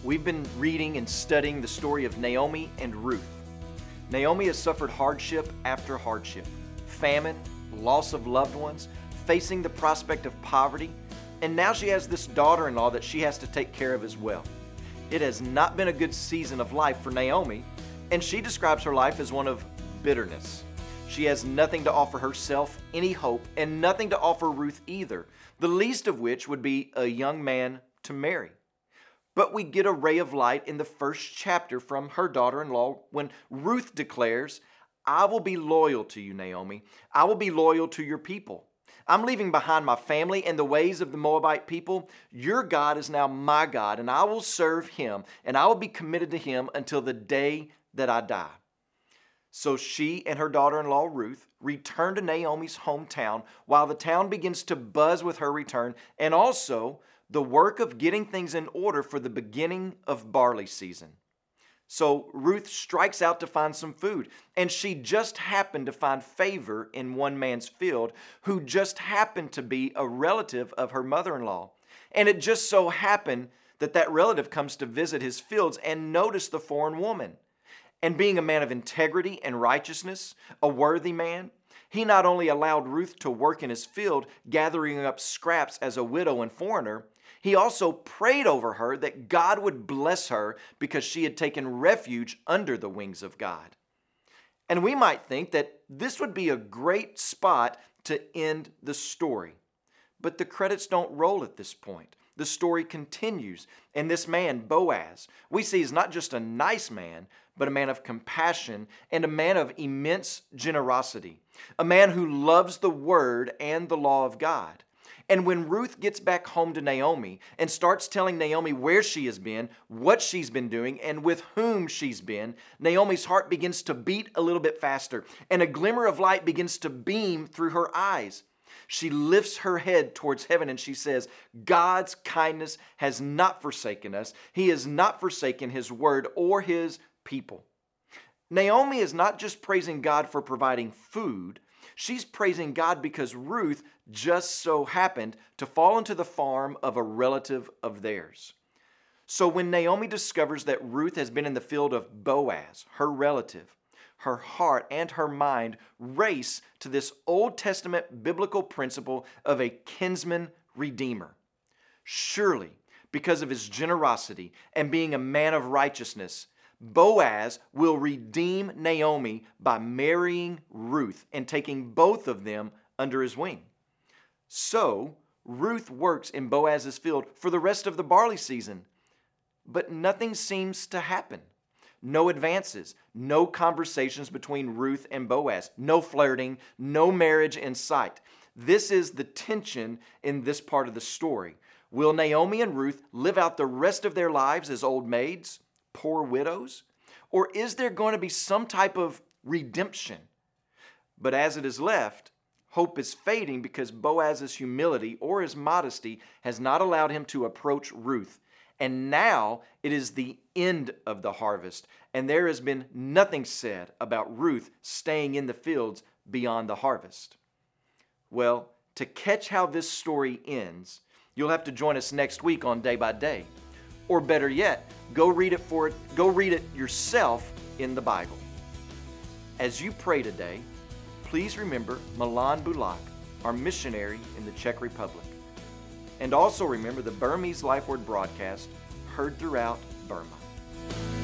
We've been reading and studying the story of Naomi and Ruth. Naomi has suffered hardship after hardship, famine, loss of loved ones, facing the prospect of poverty, and now she has this daughter-in-law that she has to take care of as well. It has not been a good season of life for Naomi, and she describes her life as one of bitterness. She has nothing to offer herself any hope, and nothing to offer Ruth either, the least of which would be a young man to marry. But we get a ray of light in the first chapter from her daughter-in-law when Ruth declares, "I will be loyal to you, Naomi. I will be loyal to your people. I'm leaving behind my family and the ways of the Moabite people. Your God is now my God, and I will serve him, and I will be committed to him until the day that I die." So she and her daughter-in-law Ruth return to Naomi's hometown while the town begins to buzz with her return, and also the work of getting things in order for the beginning of barley season. So Ruth strikes out to find some food, and she just happened to find favor in one man's field who just happened to be a relative of her mother-in-law. And it just so happened that that relative comes to visit his fields and notice the foreign woman. And being a man of integrity and righteousness, a worthy man, he not only allowed Ruth to work in his field, gathering up scraps as a widow and foreigner, he also prayed over her that God would bless her because she had taken refuge under the wings of God. And we might think that this would be a great spot to end the story. But the credits don't roll at this point. The story continues, and this man, Boaz, we see is not just a nice man, but a man of compassion and a man of immense generosity, a man who loves the word and the law of God. And when Ruth gets back home to Naomi and starts telling Naomi where she has been, what she's been doing, and with whom she's been, Naomi's heart begins to beat a little bit faster, and a glimmer of light begins to beam through her eyes. She lifts her head towards heaven and she says, "God's kindness has not forsaken us. He has not forsaken his word or his people." Naomi is not just praising God for providing food. She's praising God because Ruth just so happened to fall into the farm of a relative of theirs. So when Naomi discovers that Ruth has been in the field of Boaz, her relative, her heart and her mind race to this Old Testament biblical principle of a kinsman redeemer. Surely, because of his generosity and being a man of righteousness, Boaz will redeem Naomi by marrying Ruth and taking both of them under his wing. So, Ruth works in Boaz's field for the rest of the barley season, but nothing seems to happen. No advances, no conversations between Ruth and Boaz, no flirting, no marriage in sight. This is the tension in this part of the story. Will Naomi and Ruth live out the rest of their lives as old maids, poor widows? Or is there going to be some type of redemption? But as it is left, hope is fading because Boaz's humility or his modesty has not allowed him to approach Ruth. And now it is the end of the harvest, and there has been nothing said about Ruth staying in the fields beyond the harvest. Well, to catch how this story ends, you'll have to join us next week on Day by Day. Or better yet, go read it yourself in the Bible. As you pray today, please remember Milan Bulak, our missionary in the Czech Republic. And also remember the Burmese Life Word broadcast heard throughout Burma.